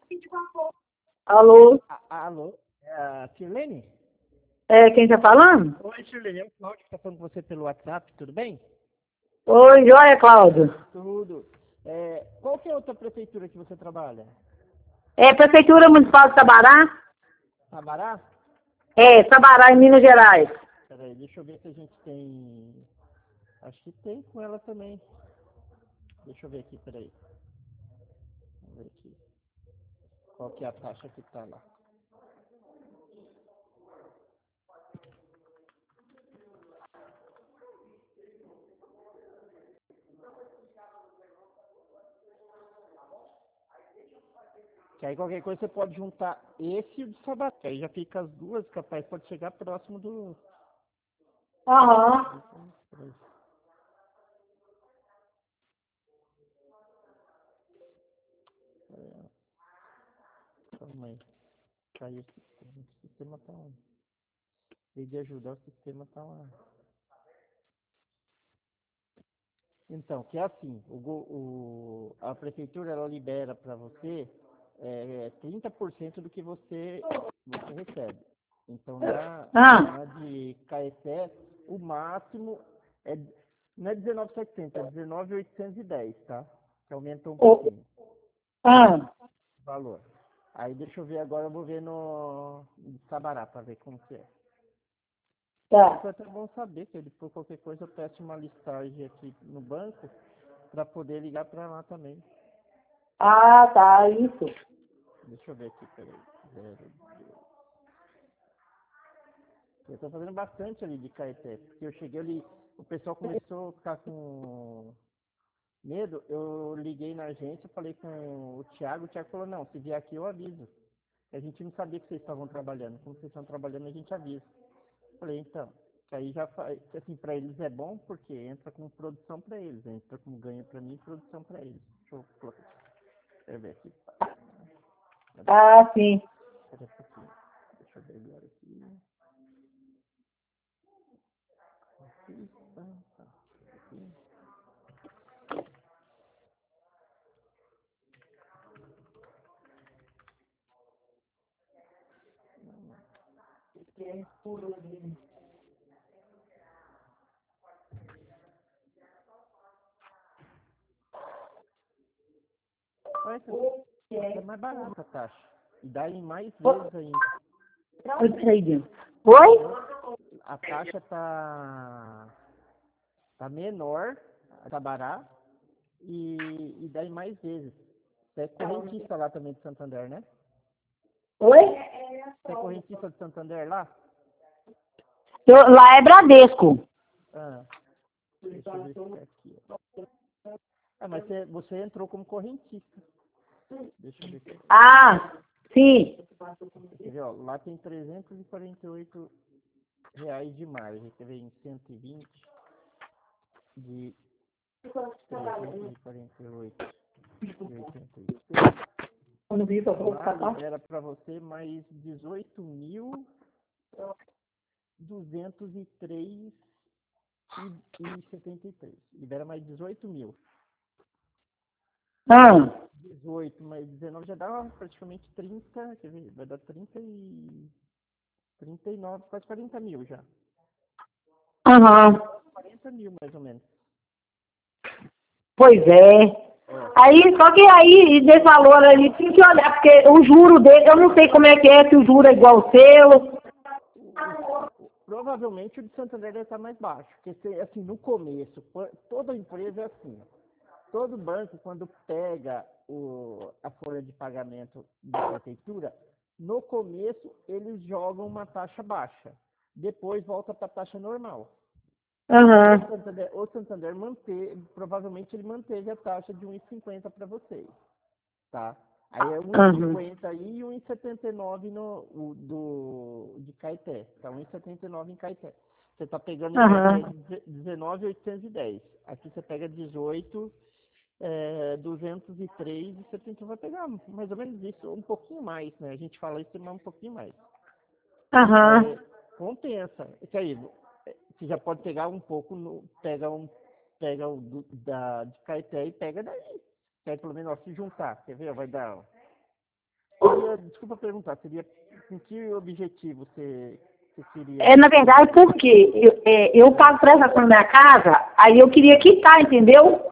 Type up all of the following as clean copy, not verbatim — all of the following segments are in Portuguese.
Alô? Alô? É a Sirlene? É, quem tá falando? Oi, Sirlene. É o Cláudio que está falando com você pelo WhatsApp, tudo bem? Oi, joia, Cláudio. Tudo. Qual que é a outra prefeitura que você trabalha? É Prefeitura Municipal de Sabará? Sabará? É, Sabará, em Minas Gerais. Peraí, deixa eu ver se a gente tem... Acho que tem com ela também. Deixa eu ver aqui, peraí. Vamos ver aqui. Qual que é a taxa que tá lá? Que aí qualquer coisa você pode juntar esse e o de Sabará. Que aí já fica as duas, capaz, pode chegar próximo do... Aham. Peraí. Calma aí. Caiu o sistema. O sistema tá on. Em vez de ajudar, o sistema tá lá. Então, que é assim, a prefeitura ela libera para você 30% do que você recebe. Então, Ah, na de Caeté, o máximo é, não é 19.700, é 19.810, tá? Que aumentou um o, pouquinho ah, o valor. Aí deixa eu ver agora, eu vou ver no Sabará para ver como que é. Isso tá. é até bom saber, que depois qualquer coisa eu peço uma listagem aqui no banco para poder ligar para lá também. Ah, tá, isso. Deixa eu ver aqui, peraí. Eu tô fazendo bastante ali de Caeté, porque eu cheguei ali, o pessoal começou a ficar com medo, eu liguei na agência, falei com o Thiago falou, não, se vier aqui eu aviso. A gente não sabia que vocês estavam trabalhando, como vocês estão trabalhando a gente avisa. Falei, então, que aí já faz, assim, para eles é bom, porque entra como produção para eles, entra como ganho para mim e produção para eles. Deixa eu colocar, deixa eu ver aqui. Ah, sim. Espera um pouquinho. Deixa eu ver agora aqui. Aqui. Olha, essa é mais barata a taxa. E dá em mais vezes ainda. Oi, peraí, dentro. Oi? A taxa tá menor, tá barata, e dá em mais vezes. Você é correntista lá também de Santander, né? Oi? Você é correntista de Santander lá? Lá é Bradesco. Ah, deixa eu ver se é aqui. Ah, mas você entrou como correntista. Deixa eu ver aqui. Ah, sim. Quer ver, ó, lá tem R$ 348 de margem. Quer ver, em 120 de 348,86. Quando vi, eu vou Lá ficar. libera para você mais 18.203,73. Libera mais 18 mil. Ah, 18 mais 19 já dá praticamente 30, quer ver, vai dar 39, quase 40 mil já. aham. 40 mil mais ou menos. Pois é. É. Aí, só que aí, desse valor ali, tem que olhar, porque o juro dele, eu não sei como é que é, se o juro é igual ao seu. Provavelmente o de Santander deve estar mais baixo, porque assim, no começo, toda empresa é assim. Todo banco, quando pega a folha de pagamento da prefeitura, no começo eles jogam uma taxa baixa. Depois volta para a taxa normal. Aham. O Santander provavelmente ele manteve a taxa de 1,50 para vocês, tá? Aí é Aham. 1,50 aí e 1,79 de Caeté, tá? 1,79 em Caeté. Você tá pegando em Caeté Aham. 19.810. Aqui você pega 18, 203 e 70 vai pegar mais ou menos isso, um pouquinho mais, né? A gente fala isso, mas um pouquinho mais. Aham. Compensa. Isso aí, você já pode pegar um pouco, pega o de Caeté e pega daí. Quer pelo menos ó, se juntar, quer ver? Vai dar, ó. desculpa perguntar, seria com que objetivo você queria? Na verdade, porque eu pago prestação na minha casa, aí eu queria quitar, entendeu?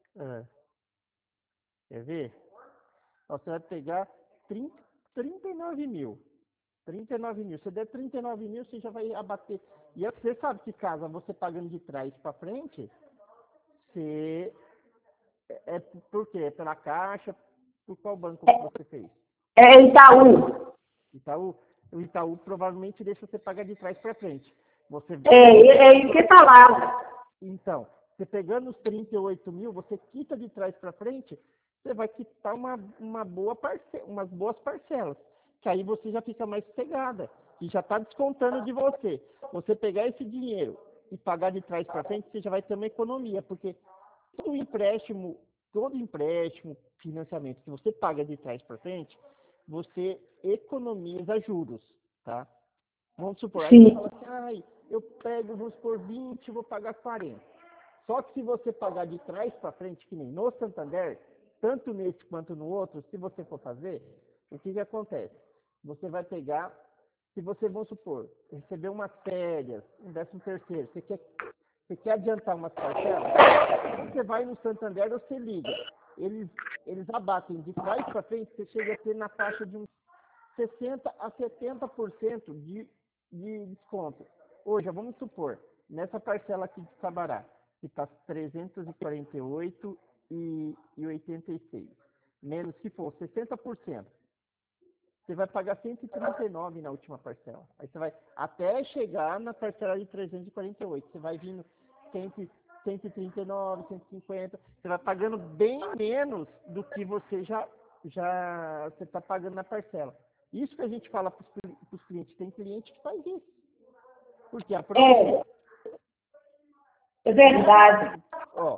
Quer ver? Ó, você vai pegar 39 mil. 39 mil. Se der 39 mil, você já vai abater. E você sabe que casa você pagando de trás para frente, você... por quê? É pela Caixa? Por qual banco que você fez? É Itaú. Itaú? O Itaú provavelmente deixa você pagar de trás para frente. Você... É isso que tá lá. Então, você pegando os 38 mil, você quita de trás para frente, você vai quitar umas boas parcelas. Que aí você já fica mais sossegada. E já está descontando de você. Você pegar esse dinheiro e pagar de trás para frente, você já vai ter uma economia. Porque todo empréstimo, financiamento que você paga de trás para frente, você economiza juros, tá? Vamos supor, aí você fala assim, eu pego, vamos supor, 20, vou pagar 40. Só que se você pagar de trás para frente, que nem no Santander, tanto nesse quanto no outro, se você for fazer, o que acontece? Você vai pegar, se você, vamos supor, receber umas férias, um 13º, você quer adiantar umas parcelas, você vai no Santander, você liga. Eles abatem de trás para frente, você chega a ter na faixa de uns 60% a 70% de desconto. Hoje, vamos supor, nessa parcela aqui de Sabará, que está 348,86, menos que for 60%, você vai pagar 139 na última parcela. Aí você vai até chegar na parcela de 348, você vai vindo 139, 150, você vai pagando bem menos do que você já você está pagando na parcela. Isso que a gente fala para os clientes. Tem cliente que faz isso. Porque aproveita. É verdade. Ó,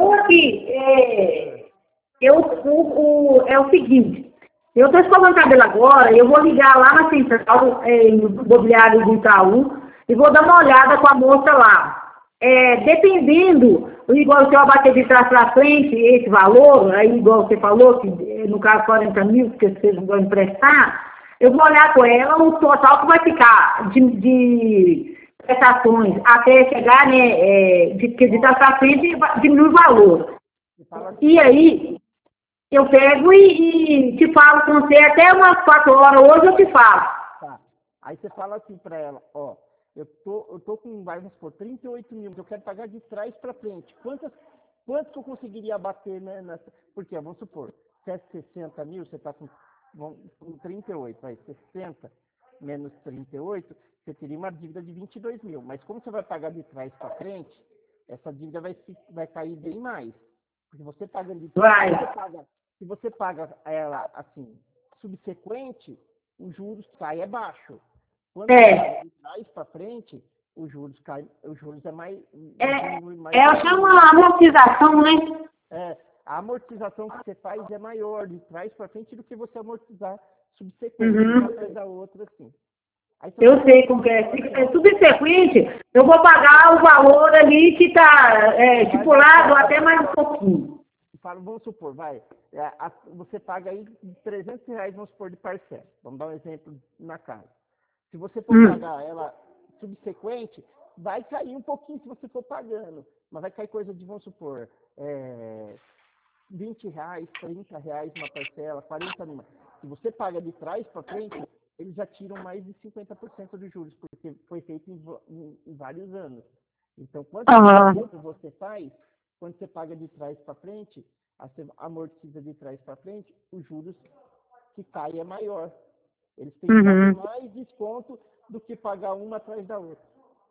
é o seguinte, eu estou escovando cabelo agora, eu vou ligar lá na central imobiliária do Itaú e vou dar uma olhada com a moça lá. Dependendo, igual se eu abater de trás para frente, esse valor, aí igual você falou, que no caso 40 mil, que vocês vão emprestar, eu vou olhar com ela o total que vai ficar de prestações até chegar, né, de trás para frente, diminui o valor. E aí, eu pego e te falo com você até umas 4 horas, hoje eu te falo. Tá. Aí você fala assim para ela, ó, eu tô com, vamos supor, 38 mil, eu quero pagar de trás para frente. Quanto que eu conseguiria abater, né? Porque, vamos supor, se é 60 mil, você está com 38, vai, 60 menos 38, você teria uma dívida de 22 mil. Mas como você vai pagar de trás para frente, essa dívida vai cair bem mais. Porque você paga de trás, se você paga ela assim, subsequente, os juros caem baixo. Quando você paga de trás para frente, os juros é mais... chama uma amortização, né? A amortização que você faz é maior de trás para frente do que você amortizar subsequente, uma atrás da outra, assim. Eu sei como que é. Subsequente, eu vou pagar o valor ali que está estipulado até mais um pouquinho. Vamos supor, você paga aí R$300, vamos supor, de parcela. Vamos dar um exemplo na casa. Se você for pagar ela subsequente, vai cair um pouquinho se você for pagando. Mas vai cair coisa de, vamos supor, R$20, R$30 uma parcela, 40 numa. Se você paga de trás para frente, eles já tiram mais de 50% dos juros, porque foi feito em vários anos. Então, quanto tempo você faz, quando você paga de trás para frente, você amortiza de trás para frente, os juros que caem é maior. Eles têm que dar mais desconto do que pagar uma atrás da outra.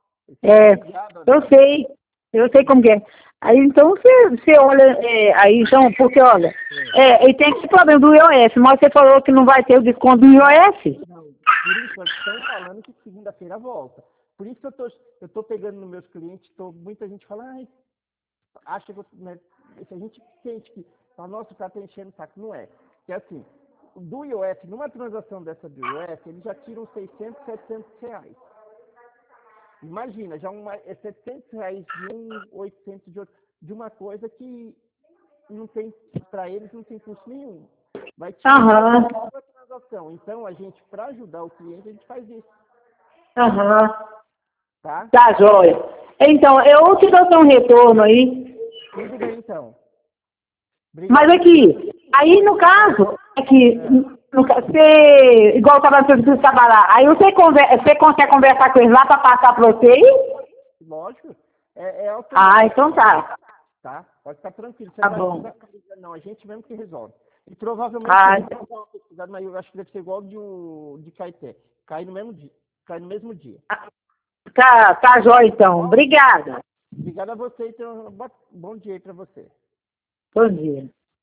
Eu sei como que é. Aí então você olha, aí então, porque olha, e tem esse problema do IOF, mas você falou que não vai ter o desconto do IOF? Não, por isso estão falando que segunda-feira volta. Por isso que eu tô pegando nos meus clientes, muita gente fala, acha que se a gente sente que fala, nossa, o cara tá enchendo o saco, não é. Que assim, do IOF, numa transação dessa do IOF, eles já tiram 600, 700 reais. Imagina, já é 700 reais de um, 800 de outro, de uma coisa que não tem, para eles não tem custo nenhum. Vai tirar uma transação situação. Então, a gente, para ajudar o cliente, a gente faz isso. Aham. Tá? Tá, joia. Então, eu te dou um retorno aí. Tudo bem, então. Obrigado. Mas aqui, aí no caso, você, igual eu estava falando, você trabalhar, aí você consegue conversar com eles lá para passar para você aí? Lógico. É automático. Ah, então tá. Tá? Pode ficar tranquilo. Você Tá não bom. vai precisar, não. A gente mesmo que resolve. E provavelmente, Ah, eu vou dar uma pesquisada, mas eu acho que deve ser igual de Caeté. Cai no mesmo dia. Cai no mesmo dia. tá jóia então. Obrigada. Obrigado a você, então. Bom dia aí pra você. Bom dia.